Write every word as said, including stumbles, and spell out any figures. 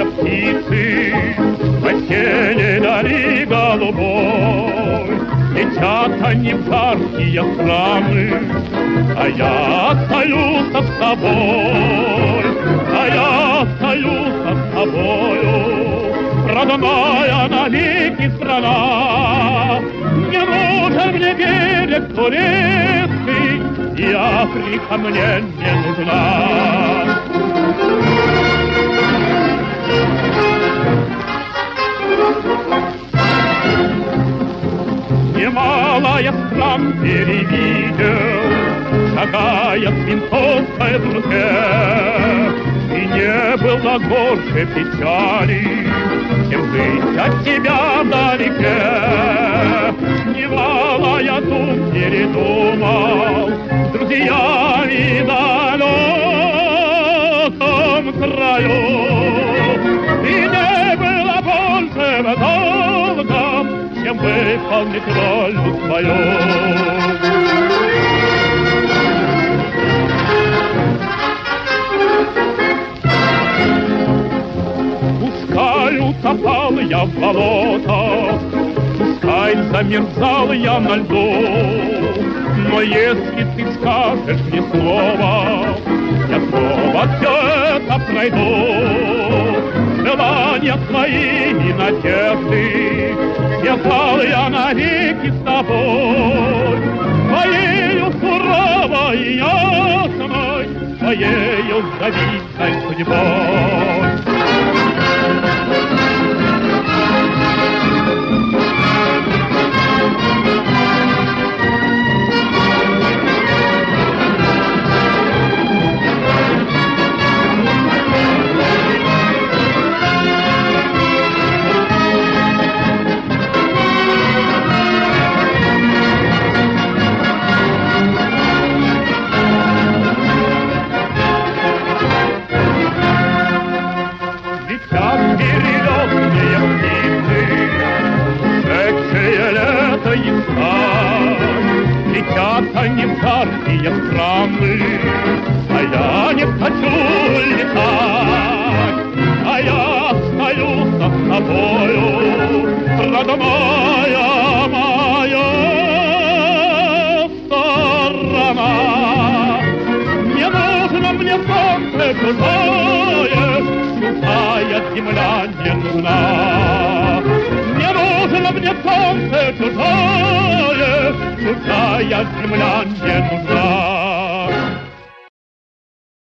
птицы осенней дали голубой. Летят они в жаркие страны, а я остаюсь с тобой, а я остаюсь с тобою, родная навеки страна. Не нужен мне берег турецкий, и Африка мне не нужна. Немало я стран перевидел, шагая в свинцовой труде, и не было горше печали, чем жить от тебя вдалеке. Немало я дум передумал с друзьями в далеком краю, и не было больше долга, чем выполнить роль свою. Пускай утопал я в болотах, пускай замерзал я на льду, но если ты скажешь мне слово, я снова все это пройду. Желания твои и надежды связал я навеки с тобой, твоею суровой и ясной, твоею завидной судьбой. Летят они в жаркие страны, а я не хочу летать, а я остаюсь с тобою, родная моя сторона. Не нужно мне солнце чужое, чужая земля не нужна. Не нужно мне солнце чужое, чужая земля не нужна.